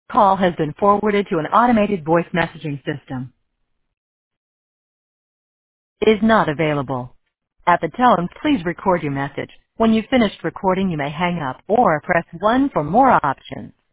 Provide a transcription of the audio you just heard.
Call has been forwarded to an automated voice messaging system. Is not available. At the tone, please record your message. When you've finished recording, you may hang up or press 1 for more options.